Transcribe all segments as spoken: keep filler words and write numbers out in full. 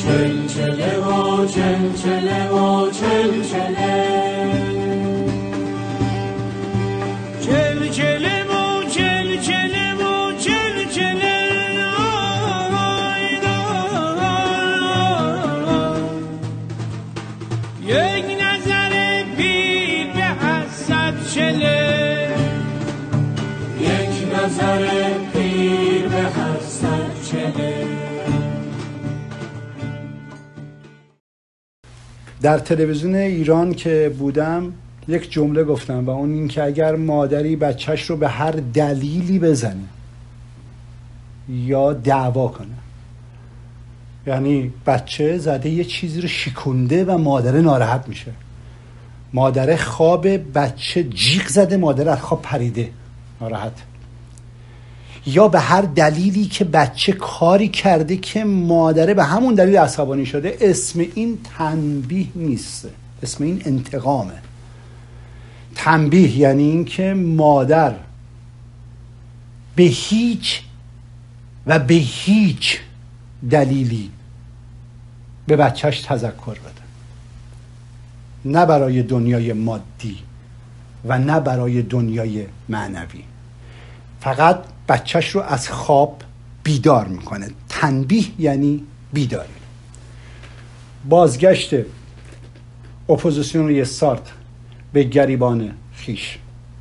چلچله و چلچله و چلچله چلچله و چلچله و چلچله یک نظر پیر به حسد چله یک نظر پیر به حسد چله. در تلویزیون ایران که بودم یک جمله گفتم و اون این که اگر مادری بچهش رو به هر دلیلی بزنه یا دعوا کنه، یعنی بچه زده یه چیزی رو شکونده و مادر ناراحت میشه، مادر خواب بچه جیغ زده، مادر از خواب پریده ناراحت، یا به هر دلیلی که بچه کاری کرده که مادره به همون دلیل عصبانی شده، اسم این تنبیه نیست، اسم این انتقامه. تنبیه یعنی این که مادر به هیچ و به هیچ دلیلی به بچهش تذکر بده، نه برای دنیای مادی و نه برای دنیای معنوی، فقط بچهش رو از خواب بیدار میکنه. تنبیه یعنی بیداری. بازگشت اپوزیسیون روی سارت به گریبان خیش.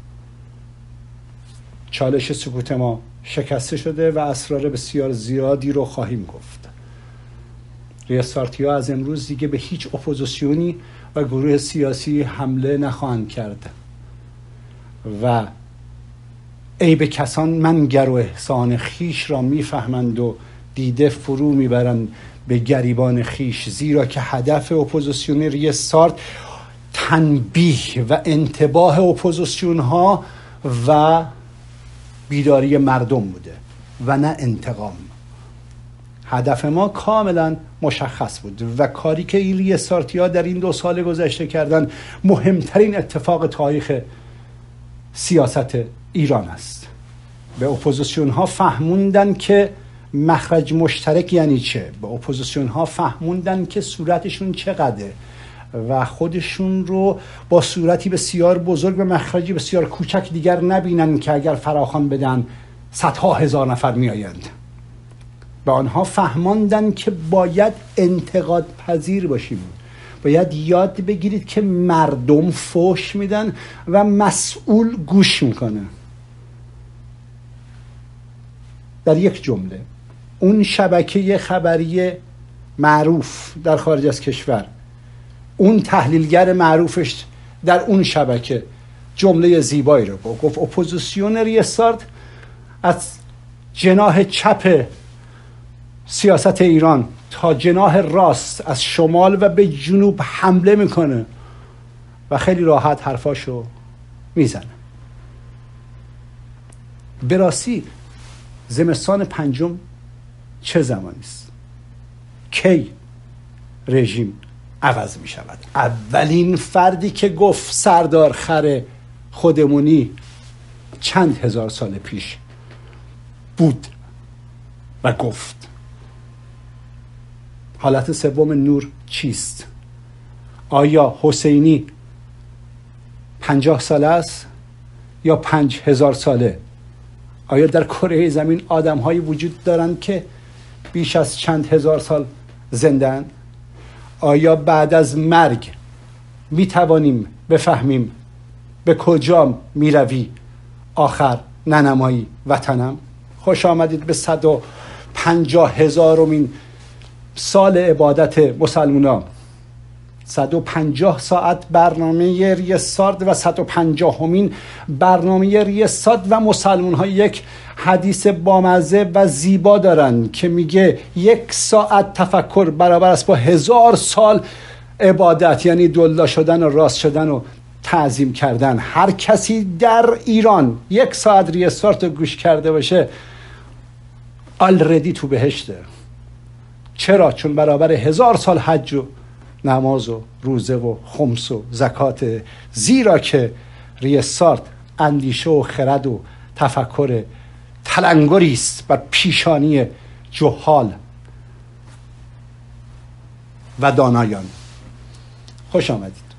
چالش سکوت ما شکسته شده و اسرار بسیار زیادی رو خواهیم گفت. ریاستارتی ها از امروز دیگه به هیچ اپوزیسیونی و گروه سیاسی حمله نخواهند کرد و عیب کسان منگر و احسان خیش را میفهمند و دیده فرو میبرند به گریبان خیش، زیرا که هدف اپوزیسیون ریاستارت تنبیه و انتباه اپوزیسیون ها و بیداری مردم بوده و نه انتقام. هدف ما کاملا مشخص بود و کاری که این ریاستارتی ها در این دو سال گذشته کردن مهمترین اتفاق تاریخ سیاست ایران است. به اپوزیسیون ها فهموندن که مخرج مشترک یعنی چه، به اپوزیسیون ها فهموندن که صورتشون چقدره و خودشون رو با صورتی بسیار بزرگ و مخرجی بسیار کوچک دیگر نبینن که اگر فراخوان بدن صدها هزار نفر می آیند. به آنها فهماندن که باید انتقاد پذیر باشیم، باید یاد بگیرید که مردم فوش میدن و مسئول گوش میکنه. در یک جمله، اون شبکه خبری معروف در خارج از کشور، اون تحلیلگر معروفش در اون شبکه جمله زیبایی رو گفت: اپوزیسیون ریاستارت از جناح چپ سیاست ایران تا جناح راست از شمال و به جنوب حمله میکنه و خیلی راحت حرفاشو میزنه. به راستی زمستان پنجم چه زمانی است؟ کی رژیم عوض می شود؟ اولین فردی که گفت سردار خر خودمونی چند هزار سال پیش بود و گفت. حالت سوم نور چیست؟ آیا حسینی پنجاه ساله است یا پنج هزار ساله؟ آیا در کره زمین آدم هایی وجود دارند که بیش از چند هزار سال زنده‌اند؟ آیا بعد از مرگ می توانیم بفهمیم به کجا می روی آخر ننمایی وطنم؟ خوش آمدید به صد و پنجاه هزارمین سال عبادت مسلمانان. صد و پنجاه ساعت برنامه ریاستارت و صد و پنجاهمین برنامه ریاستارت و مسلمان ها یک حدیث بامزه و زیبا دارن که میگه یک ساعت تفکر برابر است با هزار سال عبادت، یعنی دلا شدن و راست شدن و تعظیم کردن. هر کسی در ایران یک ساعت ریاستارت رو گوش کرده باشه آلردی تو بهشته. چرا؟ چون برابر هزار سال حج و نماز و روزه و خمس و زکات، زیرا که ریاستارت اندیشه و خرد و تفکر تلنگری است بر پیشانی جهال. و دانایان. خوش آمدید.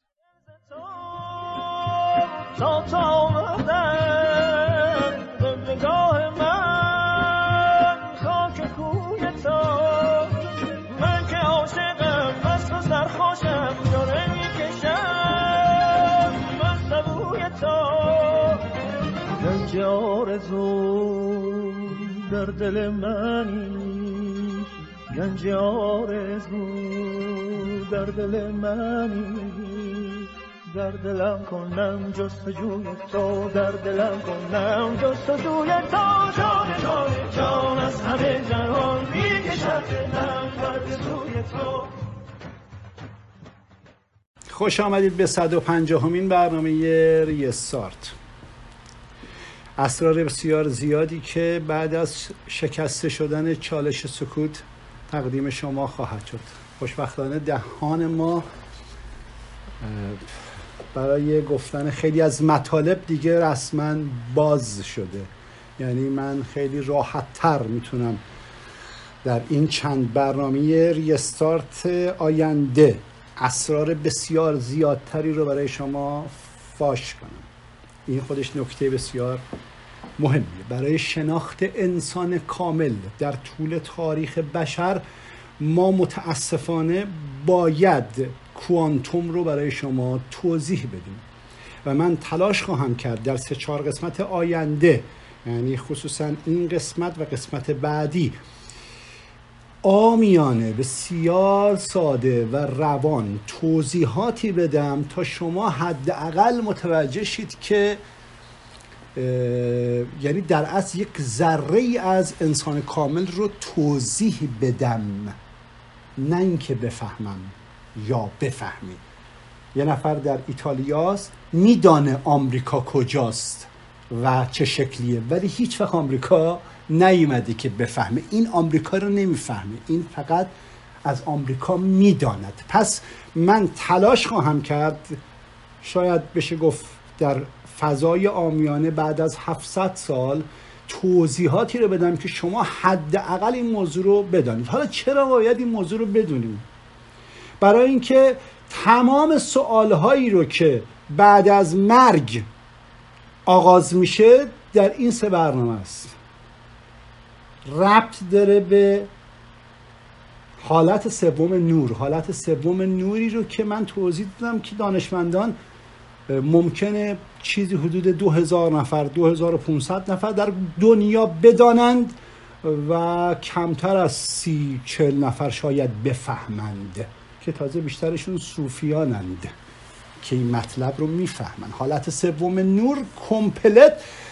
گنج آرزو در دل منی، گنج آرزو در دل منی، در دلم کنم جستجوی تو، در دلم کنم جستجوی تو، جان جان جان از همه جهان میکشد دلم بر سوی تو. خوش آمدید به صد و پنجاهمین برنامه ریستارت. اسرار بسیار زیادی که بعد از شکسته شدن چالش سکوت تقدیم شما خواهد شد. خوشبختانه دهان ما برای گفتن خیلی از مطالب دیگه رسما باز شده، یعنی من خیلی راحت تر میتونم در این چند برنامه ریستارت آینده اسرار بسیار زیادتری رو برای شما فاش کنم. این خودش نکته بسیار مهمیه برای شناخت انسان کامل. در طول تاریخ بشر ما متاسفانه باید کوانتوم رو برای شما توضیح بدیم و من تلاش خواهم کرد در سه چهار قسمت آینده، یعنی خصوصا این قسمت و قسمت بعدی، عامیانه بسیار ساده و روان توضیحاتی بدم تا شما حداقل متوجه شید که یعنی در اصل یک ذره از انسان کامل رو توضیح بدم، نه اینکه بفهمم یا بفهمی. یه نفر در ایتالیاست، میدانه آمریکا کجاست و چه شکلیه، ولی هیچ وقت آمریکا نیومده که بفهمه. این آمریکا رو نمیفهمه، این فقط از آمریکا میداند. پس من تلاش خواهم کرد، شاید بشه گفت در فضای عامیانه بعد از هفتصد سال توضیحاتی رو بدم که شما حداقل این موضوع رو بدانید. حالا چرا باید این موضوع رو بدونیم؟ برای اینکه تمام سوالهایی رو که بعد از مرگ آغاز میشه در این سه برنامه است. ربط داره به حالت سوم نور. حالت سوم نوری رو که من توضیح دادم که دانشمندان ممکنه چیزی حدود دو هزار نفر دو هزار و پانصد نفر در دنیا بدانند و کمتر از سی چل نفر شاید بفهمند، که تازه بیشترشون صوفیانند که این مطلب رو میفهمن. حالت سوم نور کمپلت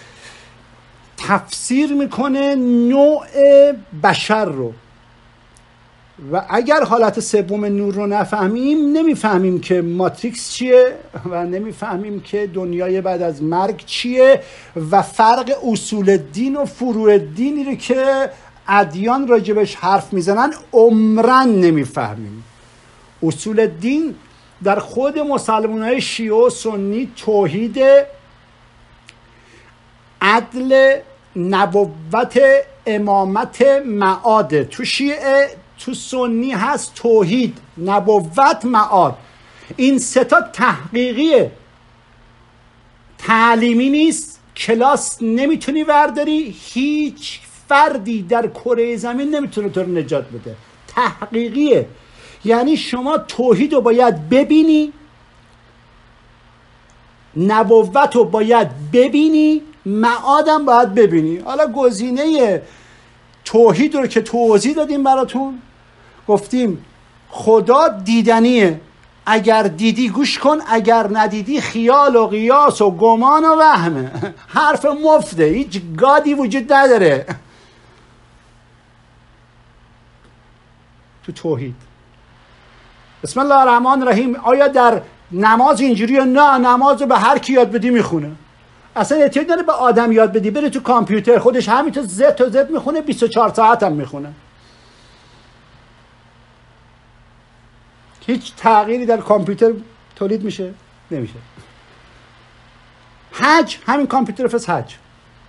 تفسیر میکنه نوع بشر رو، و اگر حالت سوم نور رو نفهمیم نمیفهمیم که ماتریکس چیه و نمیفهمیم که دنیای بعد از مرگ چیه و فرق اصول دین و فروع دینی رو که ادیان راجبش حرف میزنن عمرن نمیفهمیم. اصول دین در خود مسلمانای شیعه و سنی توحید، عدل، نبوت، امامت، معاد. تو شیعه تو سنی هست توحید، نبوت، معاد. این سه تا تحقیقیه، تعلیمی نیست، کلاس نمیتونی برداری، هیچ فردی در کره زمین نمیتونه تو رو نجات بده. تحقیقیه، یعنی شما توحید رو باید ببینی، نبوت رو باید ببینی، معادم باید ببینی. حالا گزینه توحید رو که توضیح دادیم براتون، گفتیم خدا دیدنیه، اگر دیدی گوش کن، اگر ندیدی خیال و قیاس و گمان و وهمه. حرف مفته، هیچ گادی وجود نداره تو توحید. بسم الله الرحمن الرحیم. آیا در نماز اینجوریه؟ نه، نماز رو به هر کی یاد بدی میخونه. اصلا احتیاج نداره به آدم یاد بدی، بره تو کامپیوتر خودش همینطور زد تا زد میخونه، بیست و چهار ساعت هم میخونه. هیچ تغییری در کامپیوتر تولید میشه؟ نمیشه. حج، همین کامپیوتر فس حج.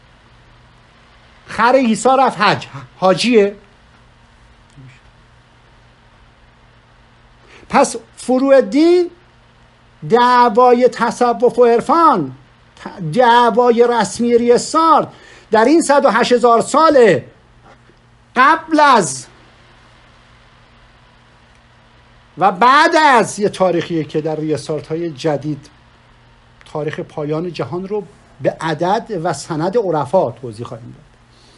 خر عیسی رفت حج، حاجیه؟ پس فروالدین دعوای تصوف و عرفان، دعوای رسمی ریاستار در این صد و هشت هزار سال قبل از و بعد از یه تاریخیه که در ریاستارهای جدید تاریخ پایان جهان رو به عدد و سند عرفا توضیح خواهیم داد.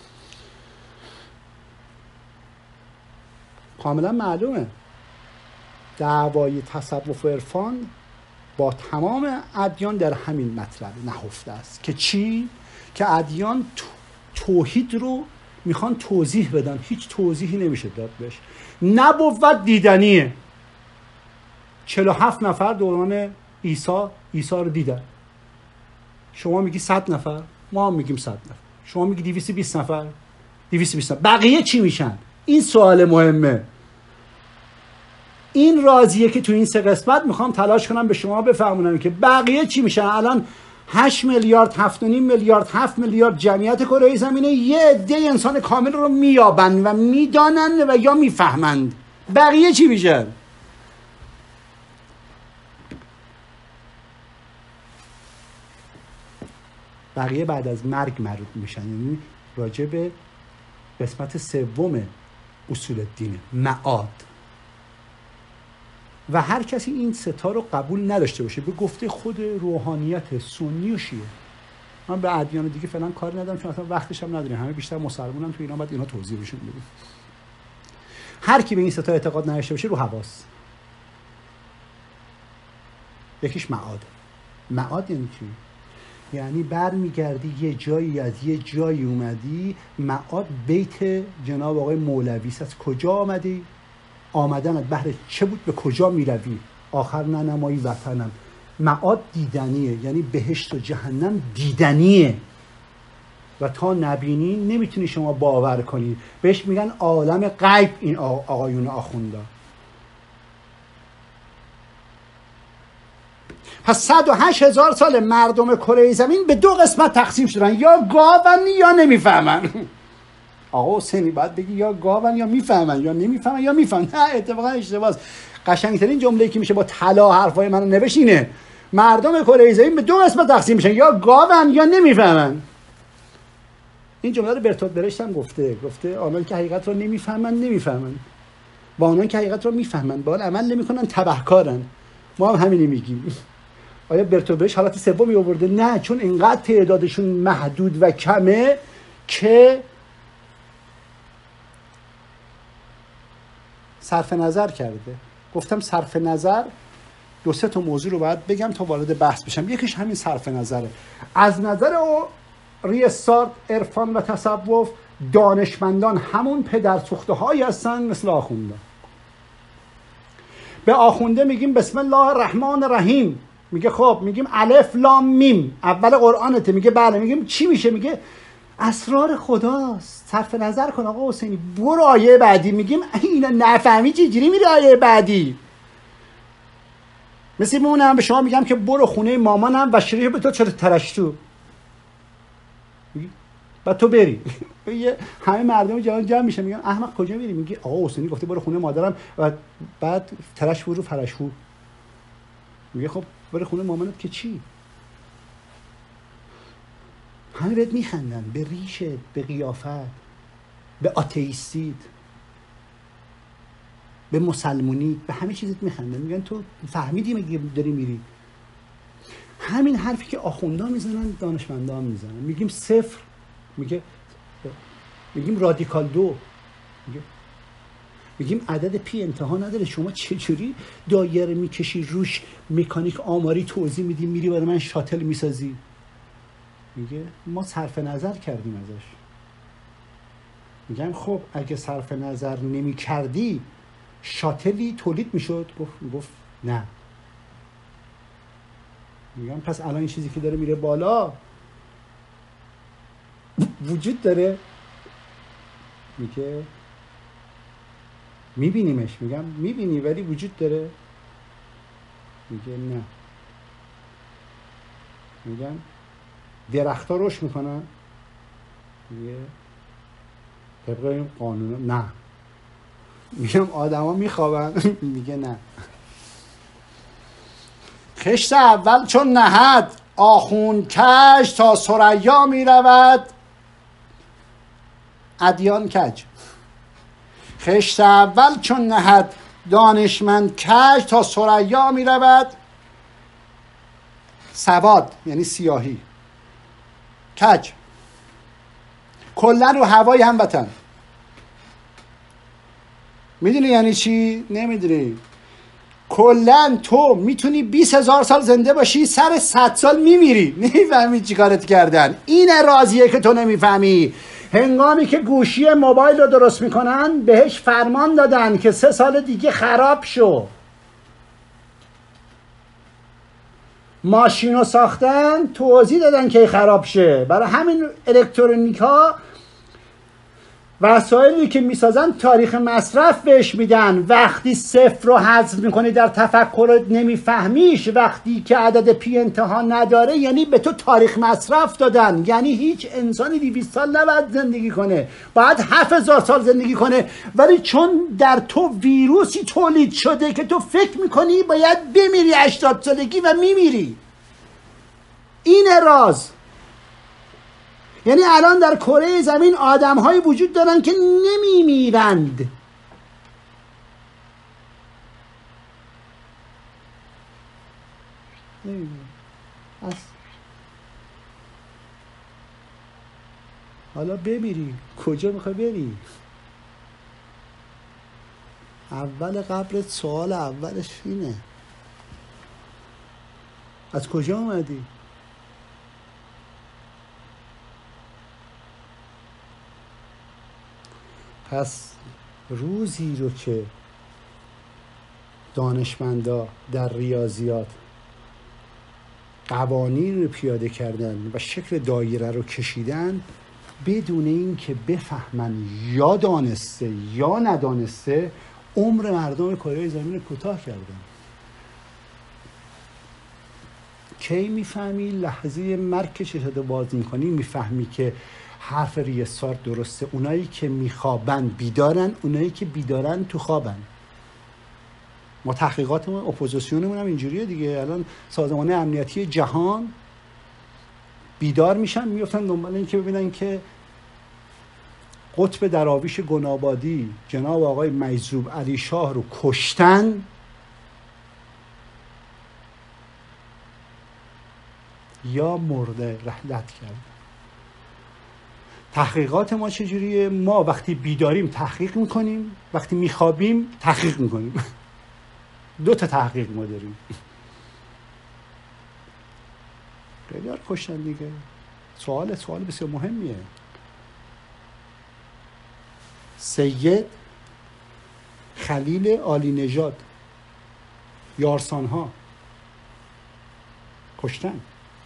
کاملا معلومه دعوای تصوف و عرفان با تمام ادیان در همین مطلب نهفته است که چی؟ که ادیان توحید رو میخوان توضیح بدن، هیچ توضیحی نمیشه داد بهش. نبوت دیدنیه. چهل و هفت نفر دوران عیسی عیسی رو دیدن. شما میگی صد نفر، ما هم میگیم صد نفر. شما میگی دویست و بیست نفر، دویست و بیست نفر. بقیه چی میشن؟ این سوال مهمه. این رازیه که تو این سه قسمت میخوام تلاش کنم به شما بفهمونم که بقیه چی میشن. الان هشت میلیارد، هفت و نیم میلیارد، هفت میلیارد جمعیت کره زمینه یه عده انسان کامل رو میابند و میدانند و یا میفهمند. بقیه چی میشن؟ بقیه بعد از مرگ مربوط میشن، یعنی راجع به قسمت سوم اصول الدین، معاد. و هر کسی این ستا رو قبول نداشته باشه به گفته خود روحانیت سنی و شیعه. من به ادیان دیگه فعلا کار ندارم چون اصلا وقتش هم نداریم، همه بیشتر مسلمانن تو اینا، بعد اینا توضیح بشون بدیم. هر کی به این ستا اعتقاد نداشته باشه رو حواس. یکیش معاد. معاد یعنی چی؟ یعنی برمیگردی یه جایی از یه جایی اومدی. معاد بیت جناب آقای مولوی است. از کجا آمدی؟ آمدنت بهر چه بود؟ به کجا میروی؟ آخر ننمایی وطنم. معاد دیدنیه، یعنی بهشت و جهنم دیدنیه و تا نبینی نمیتونی شما باور کنی. بهش میگن عالم غیب این آقایون آخوندا. پس صد و هشت هزار سال مردم کره زمین به دو قسمت تقسیم شدن، یا گاون یا نمیفهمن. آقا حسینی باید بگی یا گاون یا میفهمن، یا نمیفهمن یا میفهمن. نه، اتفاقا اشتباهه. قشنگترین جمله‌ای که میشه با طلا حرفای منو نوشت اینه: مردم کره زمین به دو قسمت تقسیم میشن، یا گاون یا نمیفهمن. این جمله رو برتولت برشت هم گفته گفته آنان که حقیقت رو نمیفهمن نمیفهمن، با آنان که حقیقت رو میفهمن با عمل نمیکنن تبهکارن. ما هم همینی میگیم. آیا برتولت برشت حالت سومی آورده؟ نه، چون اینقدر تعدادشون محدود و کمه که صرف نظر کرده. گفتم صرف نظر دو سه تا موضوع رو باید بگم تا وارد بحث بشم. یکیش همین صرف نظره. از نظر او ریاستار، عرفان و تصوف، دانشمندان همون پدر سوخته هایی هستن مثل آخونده. به آخونده میگیم بسم الله الرحمن الرحیم، میگه خب میگیم الف لام میم اول قرآنته، میگه بله. میگیم چی میشه؟ میگه اسرار خداست. صرف نظر کن آقا حسینی، برو آیه بعدی. میگیم اینا نفهمی چجوری میره آیه بعدی؟ مثل اونم به شما میگم که برو خونه مامانم و شریف به تو چرا ترشتو، بعد تو بری. همه مردم جهان جمع میشه میگن احمق کجا میری؟ میگی آقا حسینی گفته برو خونه مادرم و بعد ترش برو فرشو. میگه خب برو خونه مامانت که چی؟ همه بهت میخندن، به ریشت، به قیافت، به آتئیستیت، به مسلمونی، به همه چیزت میخندن. میگن تو فهمیدی مگه داری میری؟ همین حرفی که آخوندا میزنن دانشمندان میزنن. میگیم صفر، میگه میگیم رادیکال دو، میگه میگیم عدد پی انتها نداره. شما چجوری دایره میکشی روش مکانیک آماری توضیح میدی میری برای من شاتل میسازی؟ میگه ما صرف نظر کردیم ازش. میگم خب اگه صرف نظر نمی کردی شاتلی تولید میشد؟ گفت گفت نه. میگم پس الان این چیزی که داره میره بالا وجود داره؟ میگه میبینیمش. میگم میبینی ولی وجود داره؟ میگه نه. میگم درخت‌ها رشد میکنن؟ میگه طبق این قانون نه. میگم آدما میخوابن؟ میگه نه. خشت اول چون نهد آخون کج تا ثریا می رود ادیان کج. خشت اول چون نهد دانشمند کج تا ثریا می رود سواد یعنی سیاهی، کج. کلن رو هوای هموطن. میدونی یعنی چی؟ نمیدونی. کلن تو میتونی بیست هزار سال زنده باشی، سر صد سال میمیری. نمیفهمی چی کارت کردن. این رازیه که تو نمیفهمی. هنگامی که گوشی موبایل رو درست میکنن بهش فرمان دادن که سه سال دیگه خراب شو. ماشین رو ساختن توضیح دادن که خراب شه. برای همین الکترونیک ها وسایلی که میسازن تاریخ مصرف بهش میدن. وقتی صفر رو حذف میکنی در تفکرت نمیفهمیش. وقتی که عدد پی انتها نداره یعنی به تو تاریخ مصرف دادن. یعنی هیچ انسانی دویست سال نباید زندگی کنه، باید هفت هزار سال زندگی کنه. ولی چون در تو ویروسی تولید شده که تو فکر میکنی باید بمیری هشتاد سالگی و میمیری. این راز. یعنی الان در کره زمین آدم هایی وجود دارن که نمی میرند. حالا بمیری کجا میخوای بری؟ اول قبرت سوال اولش اینه از کجا اومدی؟ پس روزی رو که دانشمندا در ریاضیات قوانین رو پیاده کردن و شکل دایره رو کشیدن بدون این که بفهمن یا دانسته یا ندانسته عمر مردم کره زمین رو کوتاه کردن. کی میفهمی؟ لحظه مرگ که چشاتو باز میکنی میفهمی که حرف ریسار درسته. اونایی که میخوابن بیدارن، اونایی که بیدارن تو خوابن. ما تحقیقاتمون اپوزیسیونمون هم اینجوریه دیگه. الان سازمان امنیتی جهان بیدار میشن میفتن دنبال این که ببینن که قطب دراویش گنابادی جناب آقای مجذوب علی شاه رو کشتن یا مرده رحلت کردن. تحقیقات ما چجوریه؟ ما وقتی بیداریم تحقیق میکنیم، وقتی میخوابیم تحقیق میکنیم. دو تا تحقیق ما داریم. خیلی کشتن دیگه. سوال سوال بسیار مهمیه. سید خلیل عالی نژاد یارسانها کشتن.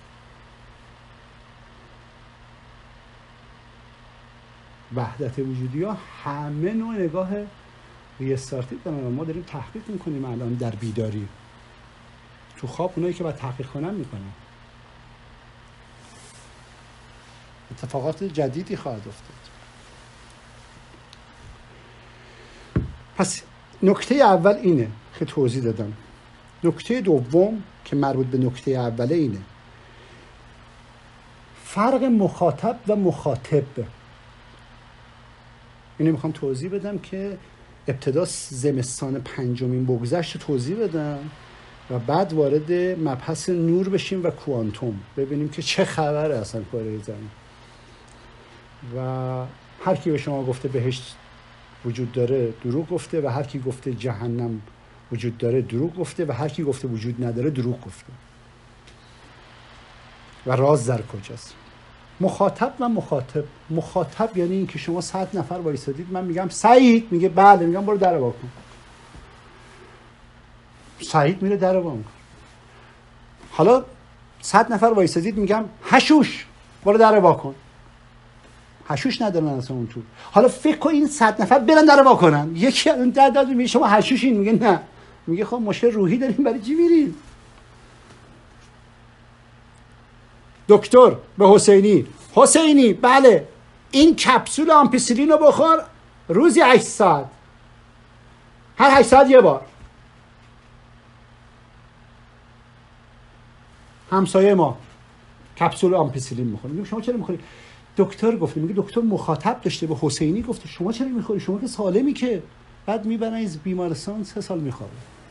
وحدت وجودی ها همه نوع نگاه ریستارتی دارن. ما داریم تحقیق میکنیم الان در بیداری. تو خواب اونایی که باید تحقیق کنن میکنن. اتفاقات جدیدی خواهد افتاد. پس نکته اول اینه که توضیح دادم. نکته دوم که مربوط به نکته اوله اینه فرق مخاطب و مخاطب. اینو میخوام توضیح بدم که ابتدا زمستان پنجمین بگذشت رو توضیح بدم و بعد وارد مبحث نور بشیم و کوانتوم ببینیم که چه خبره اصلا کره زمین. و هر کی به شما گفته بهشت وجود داره دروغ گفته و هر کی گفته جهنم وجود داره دروغ گفته و هر کی گفته وجود نداره دروغ گفته. و راز در کجاست؟ مخاطب و مخاطب. مخاطب یعنی این که شما صد نفر وایسادید، من میگم سعید، میگه بله، میگم برو در وا کن. سعید میره در وا میکنه. حالا صد نفر وایسادید، میگم حشوش برو در وا کن. حشوش ندارن اصلا اون تو. حالا فکر کن این صد نفر برن در وا کنن، یکی اون در داد میگه شما حشوشین، میگه نه، میگه خب مشکل روحی داریم، برای چی میرین؟ دکتر به حسینی، حسینی بله این کپسول آمپیسیلین رو بخور روزی هشت ساعت، هر هشت ساعت یه بار. همسایه ما کپسول آمپیسیلین میخوره. میگم شما چرا میخوری؟ دکتر گفته. میگه دکتر مخاطب داشته به حسینی گفته شما چرا میخوری؟ شما که سالمی که. بعد میبرن از بیمارستان سه سال میخوره.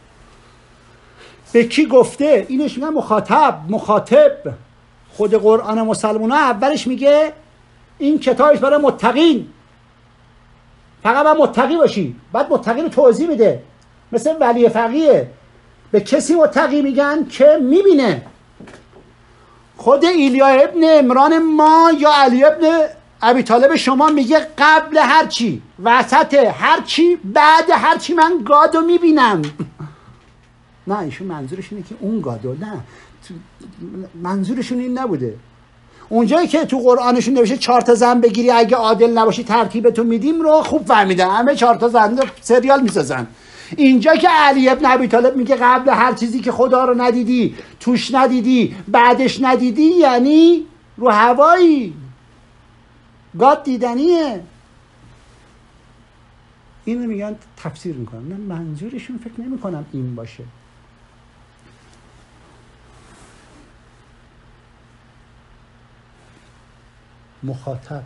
به کی گفته؟ اینش میگن مخاطب. مخاطب خود قرآن مسلمان‌ها اولش میگه این کتابش برای متقین، فقط باید متقی باشی. بعد متقی رو توضیح میده، مثل ولی فقیه. به کسی متقی میگن که میبینه. خود ایلیا ابن عمران ما یا علی ابن ابی طالب شما میگه قبل هر چی، وسط هر چی، بعد هر چی من گادو میبینم. نه ایشون منظورش اینه که اون گادو، نه منظورشون این نبوده. اونجایی که تو قرآنشون نوشته چهار تا زن بگیری اگه عادل نباشی ترتیبتون میدیم رو خوب فهمیدن، همه چهار تا زن رو سریال میسازن. اینجا که علی ابن ابی طالب میگه قبل هر چیزی که خدا رو ندیدی، توش ندیدی، بعدش ندیدی، یعنی رو هوایی، گاد دیدنیه. اینو میگن تفسیر میکنن. نه منظورشون فکر نمیکنم این باشه. مخاطب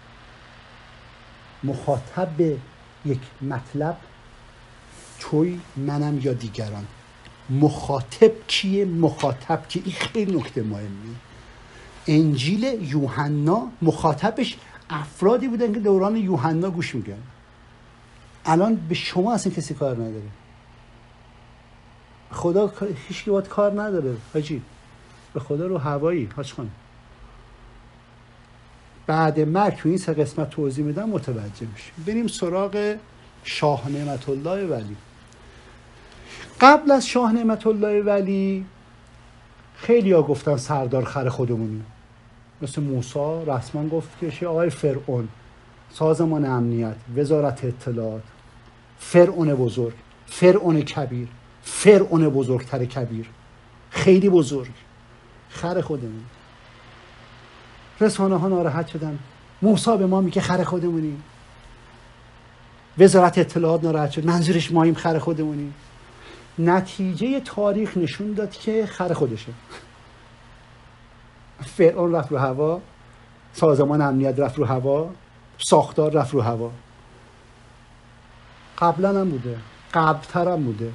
مخاطب به یک مطلب توی منم یا دیگران. مخاطب کیه؟ مخاطب که این خیلی نکته مهمیه. انجیل یوحنا مخاطبش افرادی بودن که دوران یوحنا گوش میگن. الان به شما اصلا کسی کار نداره. خدا هیچ کی باید کار نداره حاجی. به خدا رو هوایی حاج خان. بعد مرگ تو این سه قسمت توضیح میدم متوجه میشیم. بریم سراغ شاه نعمت الله ولی. قبل از شاه نعمت الله ولی خیلی ها گفتن سردار خر خودمونی، مثل موسی رسما گفت که آقای فرعون، سازمان امنیت، وزارت اطلاعات، فرعون بزرگ، فرعون کبیر، فرعون بزرگتر کبیر، خیلی بزرگ، خر خودمون. رسانه ها ناراحت شدن، موسی به ما میگه خر خودمونی. وزارت اطلاعات ناراحت شد، منظورش ماییم خر خودمونی. نتیجه تاریخ نشون داد که خر خودشه. فرعون رفت رو هوا، سازمان امنیت رفت رو هوا، ساختار رفت رو هوا. قبلا هم بوده، قبلتر هم بوده.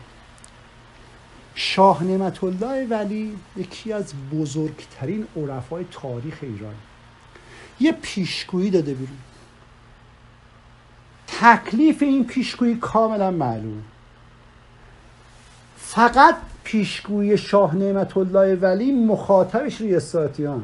شاه نعمت الله ولی یکی از بزرگترین عرفای تاریخ ایران یه پیشگویی داده بیرون. تکلیف این پیشگویی کاملا معلوم. فقط پیشگویی شاه نعمت الله ولی مخاطبش ریاستیان،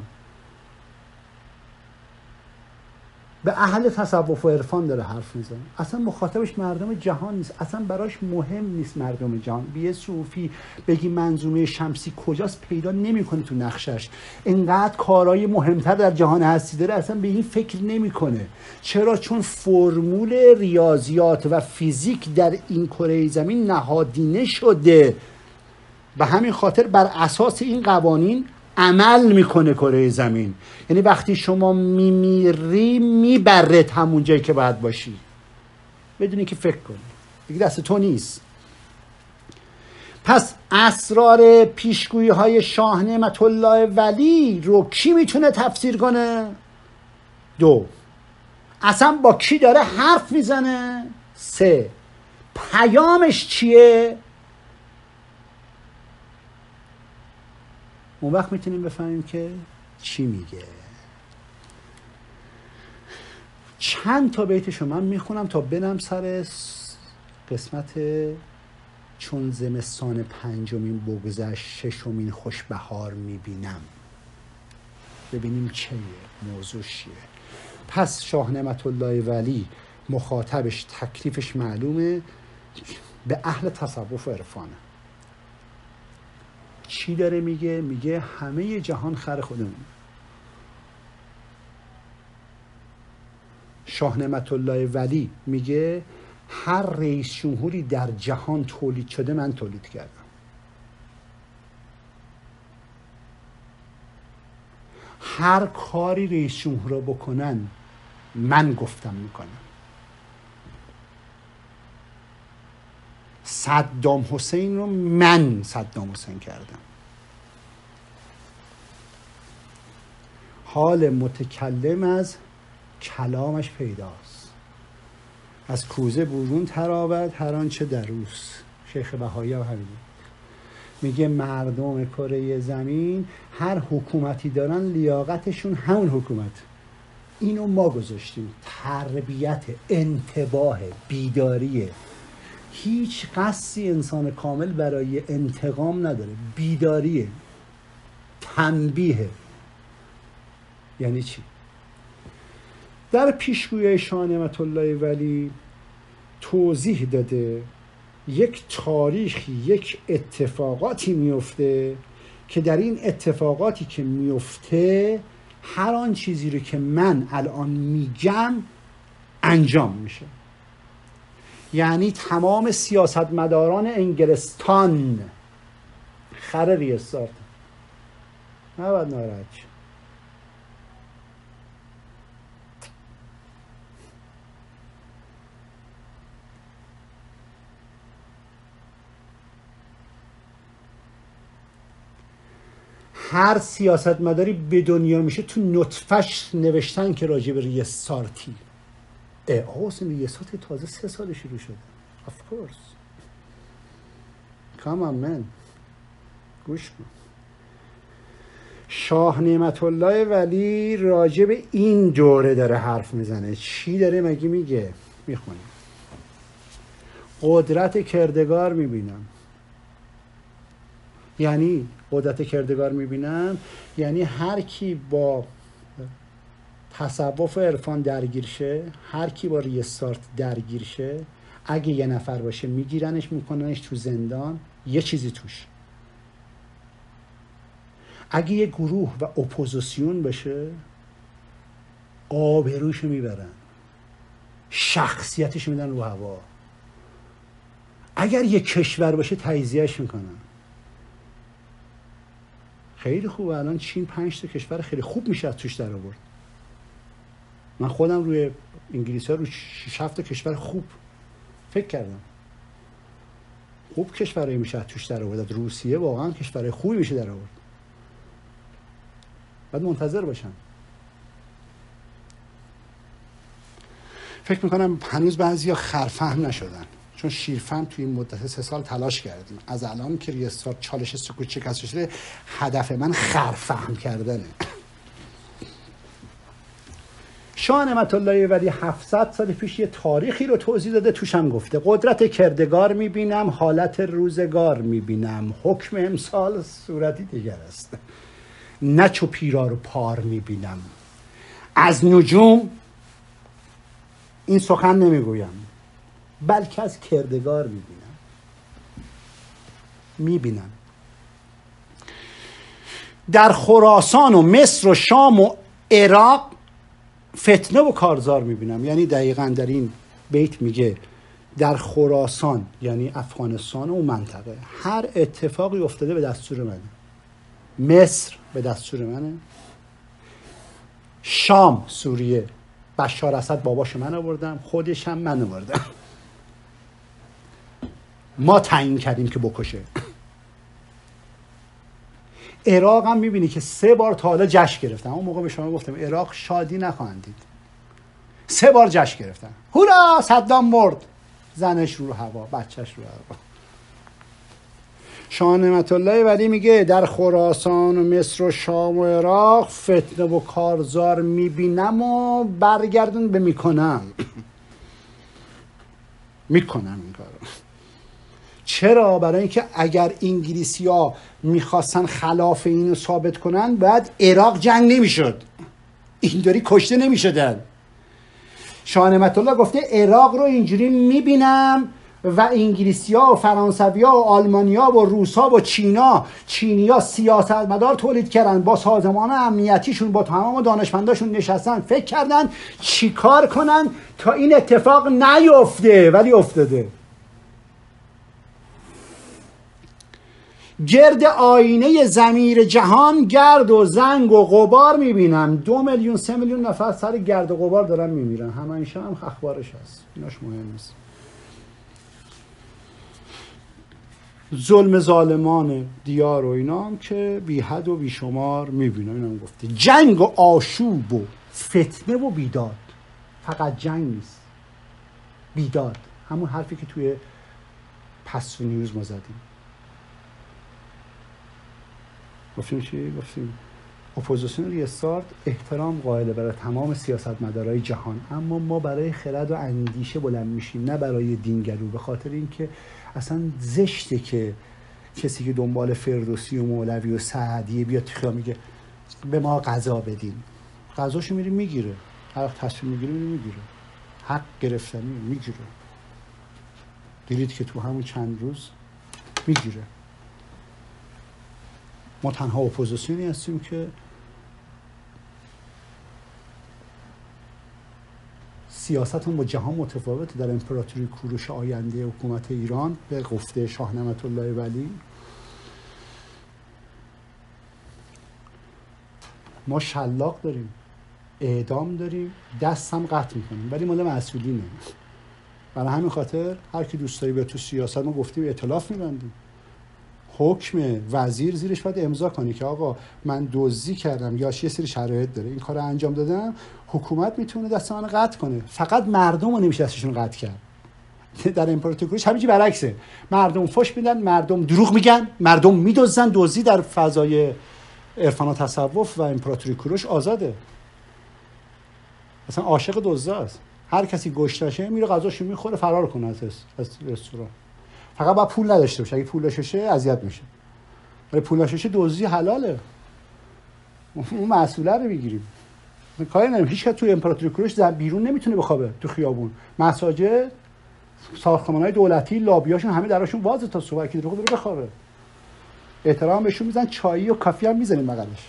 به اهل تصوف و عرفان داره حرف میزنه. اصلا مخاطبش مردم جهان نیست، اصلا براش مهم نیست مردم جهان. بیه صوفی بگی منظومه شمسی کجاست پیدا نمیکنه تو نقشش. اینقدر کارهای مهمتر در جهان هستی داره، اصلا به این فکر نمیکنه. چرا؟ چون فرمول ریاضیات و فیزیک در این کره زمین نهادینه شده. به همین خاطر بر اساس این قوانین عمل میکنه کره زمین. یعنی وقتی شما میمیری میبره همون جایی که باید باشی، بدونی که فکر کنی دیگه دست تو نیست. پس اسرار پیشگویی های شاه نعمت الله ولی رو کی میتونه تفسیر کنه؟ دو، اصلا با کی داره حرف میزنه؟ سه، پیامش چیه؟ اون وقت میتونیم بفهمیم که چی میگه. چند تا بیتشو من میخونم تا بنم سر قسمت چون زمستان پنجمین بگذشت ششمین خوش بهار میبینم، ببینیم چیه موضوع چیه. پس شاه نعمت الله ولی مخاطبش تکلیفش معلومه، به اهل تصوف و عرفانه. چی داره میگه؟ میگه همه جهان خر خودمون. شاه نعمت الله ولی میگه هر رئیس جمهوری در جهان تولید شده من تولید کردم. هر کاری رئیس جمهورا بکنن من گفتم میکنم. صدام حسین رو من صدام حسین کردم. حال متکلم از کلامش پیداست. از کوزه برون تراود هر آنچه در اوست. شیخ بهایی هم همین میگه مردم کره زمین هر حکومتی دارن لیاقتشون همون حکومت. اینو ما گذاشتیم. تربیت، انتباه، بیداریه. هیچ قصدی انسان کامل برای انتقام نداره. بیداریه، تنبیه. یعنی چی؟ در پیشگویی شاه نعمت الله ولی توضیح داده یک تاریخی، یک اتفاقاتی میفته که در این اتفاقاتی که میفته هر آن چیزی رو که من الان میگم انجام میشه. یعنی تمام سیاستمداران انگلستان خر ریاست نباید ناراحت شد. هر سیاستمداری به دنیا میشه تو نطفش نوشتن که راجع به ریاستارتی. آقا اصلا ریاست تازه سه سال شروع شده. of course come on man گوش کن. شاه نعمت الله ولی راجع به این دوره داره حرف میزنه. چی داره مگه میگه؟ میخونیم. قدرت کردگار میبینم. یعنی قدرت کردگار میبینم یعنی هر کی با تصوف و عرفان درگیر شه، هر کی با ریاستارت درگیر شه، اگه یه نفر باشه میگیرنش میکننش تو زندان، یه چیزی توش. اگه یه گروه و اپوزیسیون باشه آبروشو میبرن، شخصیتش میدن رو هوا. اگر یه کشور باشه تجزیهش میکنن. خیلی خوبه الان چین پنج تا کشور خیلی خوب میشه از توش در آورد. من خودم روی انگلیسی ها رو شش هفت کشور خوب فکر کردم. خوب کشورهایی میشه از توش در آورد. روسیه واقعا کشورهای خوبی میشه در آورد. باید منتظر باشم. فکر میکنم هنوز بعضیا خرفهم نشدن، چون شیرفهم توی این مدت سه سال تلاش کردیم. از الان که ریاستار چالش سکوت شکست شده، هدف من خرفهم کردنه. شاه نعمت الله ولی هفتصد سال پیش یه تاریخی رو توضیح داده، توش هم گفته قدرت کردگار میبینم، حالت روزگار میبینم، حکم امسال صورتی دیگر است، نه چو پیرار و پار میبینم. از نجوم این سخن نمیگویم، بلکه از کردگار میبینم. میبینم در خراسان و مصر و شام و عراق فتنه و کارزار میبینم. یعنی دقیقاً در این بیت میگه در خراسان یعنی افغانستان و اون منطقه هر اتفاقی افتاده به دستور منه. مصر به دستور منه. شام سوریه بشار اسد باباشو من آوردم، خودش هم من آوردم. ما تعیین کردیم که بکشه. عراق هم میبینی که سه بار تا حالا جشن گرفتن. اون موقع به شما گفتم عراق شادی نخواهند دید. سه بار جشن گرفتن. هورا صدام مرد، زنش رو هوا، بچهش رو هوا. شاه نعمت الله ولی میگه در خراسان و مصر و شام و عراق فتنه و کارزار میبینم و برگردون به میکنم. میکنم این کارو. چرا؟ برای اینکه اگر انگلیسی ها میخواستن خلاف اینو ثابت کنن بعد عراق جنگ نمیشد، اینطوری کشته نمیشدن. شاه نعمت الله گفته عراق رو اینجوری میبینم و انگلیسی ها و فرانسوی ها و آلمانی ها و روس ها و چینا چینی ها سیاستمدار تولید کردن، با سازمان امنیتیشون با تمام دانشمنداشون نشستن فکر کردن چی کار کنن تا این اتفاق نیفته، ولی افتاده. گرد آینه ضمیر جهان گرد و زنگ و غبار میبینم. دو میلیون سه میلیون نفر سر گرد و غبار دارن میمیرن. همه هم اخبارش هست، ایناش مهم نیست. ظلم ظالمان دیار و اینا هم که بی حد و بی شمار میبینه. اینم گفته جنگ و آشوب و فتنه و بیداد. فقط جنگ نیست، بیداد، همون حرفی که توی پس و نیوز ما زدیم. گفتیم چی؟ گفتیم اپوزیسیون ریستارت احترام قائله برای تمام سیاستمدارای جهان، اما ما برای خرد و اندیشه بلند میشیم، نه برای دینگلو. به خاطر اینکه اصلا زشته که کسی که دنبال فردوسی و مولوی و سعدیه بیاد تو خیابون میگه به ما قضا بدین. قضاشو میری میگیره، هر وقت تصمیم میگیره میری میگیره، حق گرفتنی میگیره. دیدید که تو همون چند روز میگیره. ما تنها اپوزیسیونی هستیم که سیاستمون با جهان متفاوته. در امپراتوری کوروش آینده حکومت ایران به گفته شاه نعمت الله ولی ما شلاق داریم، اعدام داریم، دست هم قطع میکنیم، ولی مال مسئولینه. برای همین خاطر هر کی دوست داری به تو سیاست، ما گفتیم ائتلاف میبندیم، حکم وزیر زیرش باید امضا کنی که آقا من دزدی کردم یا یه سری شرایط داره این کارو انجام دادم، حکومت میتونه دست منو قطع کنه. فقط مردم رو نمیشه دستشون قطع کرد. در امپراتوری همینجوری برعکسه، مردم فحش میدن، مردم دروغ میگن، مردم میدزدن. دزدی در فضای عرفان و تصوف و امپراتوری کوروش آزاده، اصلا عاشق دزداست. هر کسی گشتشه میره غذاشو میخوره فرار کنه از رستوران. فقط باید پول نداشته باشه. اگه پول داشته اذیت میشه. ولی پول داشته دزدی حلاله. اون مسئوله رو میگیریم. کاری نداریم. هیچ کس توی امپراتوری کوروش بیرون نمیتونه بخوابه تو خیابون. مساجد، ساختمان‌های دولتی، لابیاشون همه دراشون بازه تا صبح که دروغ داره بخوابه. احترام بهشون میزنن، چایی و کافی هم میزنیم بغلش.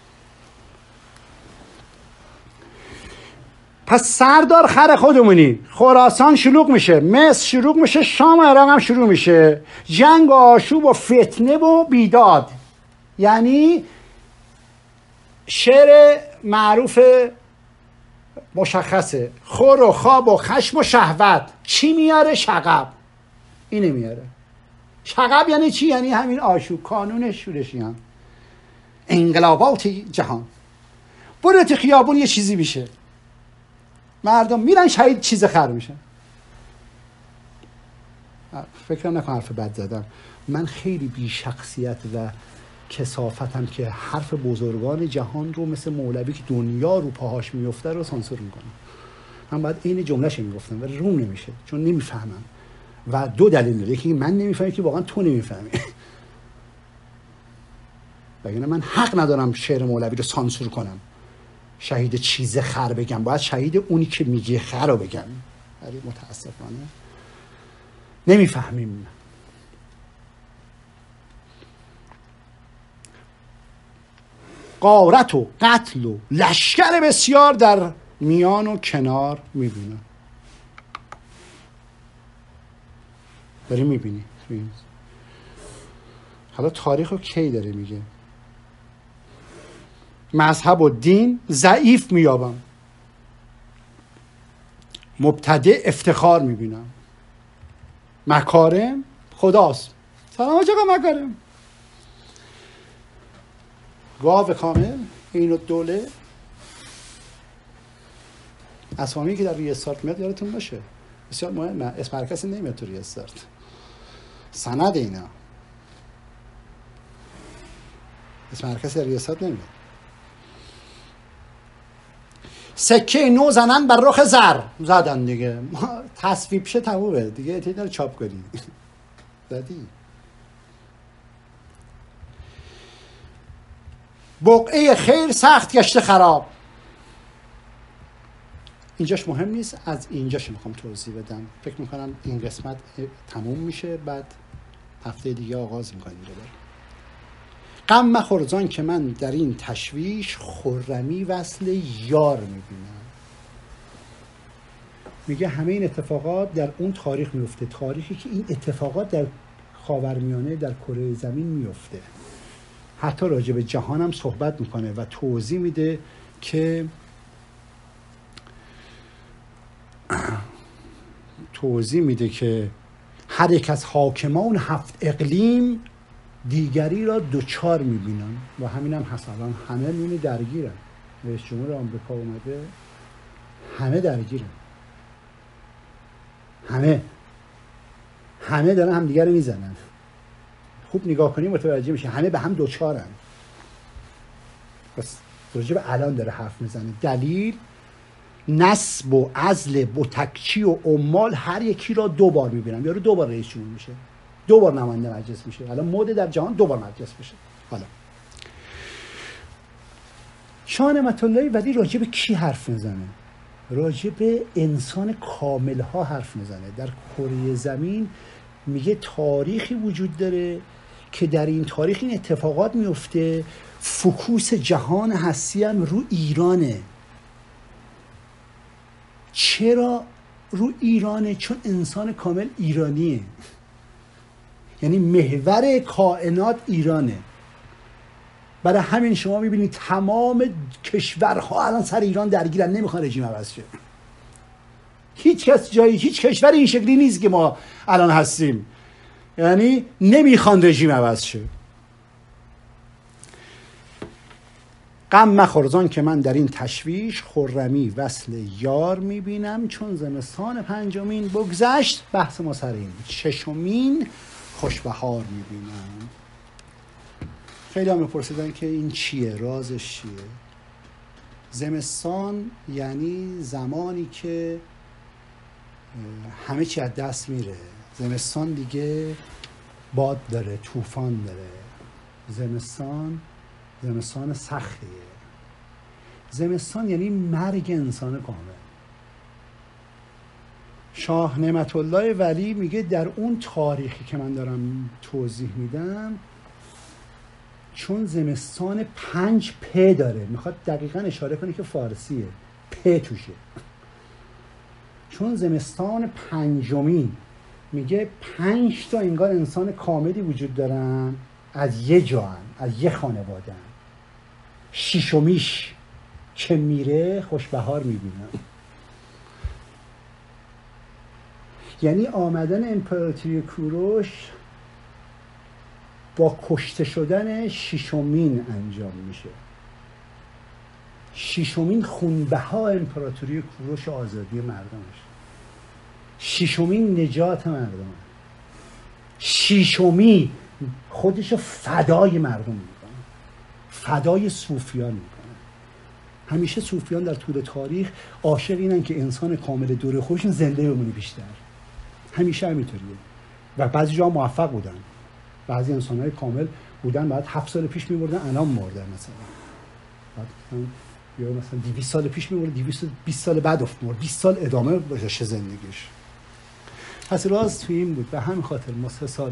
پس سردار خر خودمونی. خراسان شلوغ میشه، مصر شلوغ میشه، شام و عراق هم شروع میشه. جنگ و آشوب و فتنه و بیداد. یعنی شعر معروف مشخصه، خور و خواب و خشم و شهوت. چی میاره؟ شغب. اینه میاره. شغب یعنی چی؟ یعنی همین آشوب، کانون شورشیان، انقلابات جهان. برو تو خیابون یه چیزی میشه، مردم میرن شهید، چیز خر میشن. فکرم نکن حرف بد زدم. من خیلی بی شخصیت و کثافتم که حرف بزرگان جهان رو مثل مولوی که دنیا رو پاهاش میفته رو سانسور میکنم. من باید این جملهش میگفتم ولی روم نمیشه چون نمیفهمم. و دو دلیل داره، یکی من نمیفهمم که واقعا تو نمیفهمی. بگم من حق ندارم شعر مولوی رو سانسور کنم، شهید چیز خر بگم، باید شهید اونی که میگه خر رو بگم. ولی متاسفانه نمیفهمیم. غارت و قتل و لشکر بسیار در میان و کنار میبینم. داری میبینی. حالا تاریخ رو کی داره میگه؟ مذهب و دین ضعیف میابم، مبتدع افتخار میبینم، مکارم خداست. سلام آقا مکارم. گاو کامل، اینو دوله. اسامی که در ریستارت میاد یادتون باشه، بسیار مهمه. اسم هر کسی نمیاد تو ریستارت، سند اینا. اسم هر کسی در ریستارت نمیاد. سکه نو زنن بر رخ زر. زدن دیگه، تصویب شه تمومه دیگه، اعتیاد داره چاپ کنی. زدی. بقعه خیر سخت گشته خراب. اینجاش مهم نیست، از اینجاش میخوام توضیح بدم. فکر میکنم این قسمت تموم میشه، بعد هفته دیگه آغاز میکنیم دوباره. غم مخور زان که من در این تشویش، خرمی وصل یار میبینم. میگه همه این اتفاقات در اون تاریخ میفته، تاریخی که این اتفاقات در خاورمیانه، در کره زمین میفته. حتی راجع به جهان هم صحبت میکنه و توضیح میده که توضیح میده که هر یک از حاکمان هفت اقلیم دیگری را دوچار میبینن و همین هم هست. الان همه میبینی درگیرن. رئیس جمهور آمریکا اومده، همه درگیرن، همه همه دارن هم دیگر رو میزنن. خوب نگاه کنیم متوجه میشه همه به هم دوچارن. بس راجع به الان داره حرف میزنه. دلیل نسب و عزل بتکچی و عمال هر یکی را دو بار میبینم. یارو دو بار رئیس جمهور میشه، دو بار نماینده مجلس میشه. الان مد در جهان دو بار مجلس میشه. حالا شاه نعمت اللهی ولی راجع به کی حرف میزنه؟ راجع به انسان کامل ها حرف میزنه. در کره زمین میگه تاریخی وجود داره که در این تاریخ این اتفاقات میفته. فوکوس جهان هستی هم رو ایرانه. چرا رو ایرانه؟ چون انسان کامل ایرانیه، یعنی محور کائنات ایرانه. برای همین شما میبینید تمام کشورها الان سر ایران درگیرن، نمیخوان رژیم عوض شه. هیچ کس جایی، هیچ کشور این شکلی نیست که ما الان هستیم، یعنی نمیخوان رژیم عوض شه. غم مخورزان که من در این تشویش، خرمی وصل یار میبینم. چون زمستان پنجمین بگذشت، بحث ما سر این، ششمین خوشبهار میبینم. خیلی هم میپرسیدن که این چیه، رازش چیه؟ زمستان یعنی زمانی که همه چی از دست میره. زمستان دیگه باد داره، طوفان داره. زمستان زمستان سختیه. زمستان یعنی مرگ انسان کامل. شاه نعمت الله ولی میگه در اون تاریخی که من دارم توضیح میدم، چون زمستان پنج پ داره، میخواد دقیقا اشاره کنه که فارسیه، پ توشه. چون زمستان پنجمین میگه پنج تا انگار انسان کاملی وجود دارن، از یه جا هن، از یه خانواده هن. شیشمیش که میره خوشبهار میبینن. یعنی آمدن امپراتوری کوروش با کشته شدن شیشمین انجام میشه. شیشمین خونبها امپراتوری کوروش آزادی مردمش، شیشمین نجات مردم، شیشمی خودشو فدای مردم میکنه، فدای صوفیان میکنه. همیشه صوفیان در طول تاریخ عاشق اینن که انسان کامل دور خودشون زنده بمونه بیشتر. همیشه همینطوریه و بعضی جا موفق بودن. بعضی انسان‌های کامل بودن بعد هفت سال پیش می‌مردن، الان مردن. مثلا بعد یا مثلا دویست سال پیش می‌مرد، دویست و بیست سال بعد افت مرد، بیست سال ادامه داشته زندگیش. پس راز توی این بود. به همین خاطر ما سه سال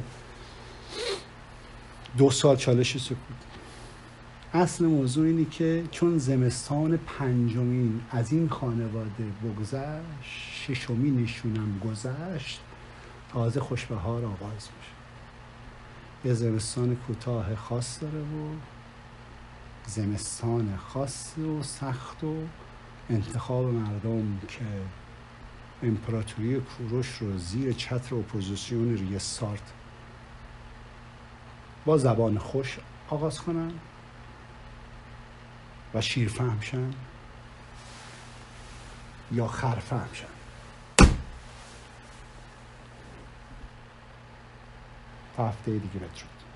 دو سال چالش سکوت. اصل موضوع اینی که چون زمستان پنجمین از این خانواده بگذشت، ششمینشونم گذشت، تازه خوشبهار آغاز میشه. یه زمستان کوتاه خاص داره و زمستان خاص و سخت و انتخاب مردم که امپراتوری کوروش رو زیر چتر اپوزیسیون ریاست با زبان خوش آغاز کنن و شیرفهم شن یا خرفهم شن. تا هفته دیگه بدرود.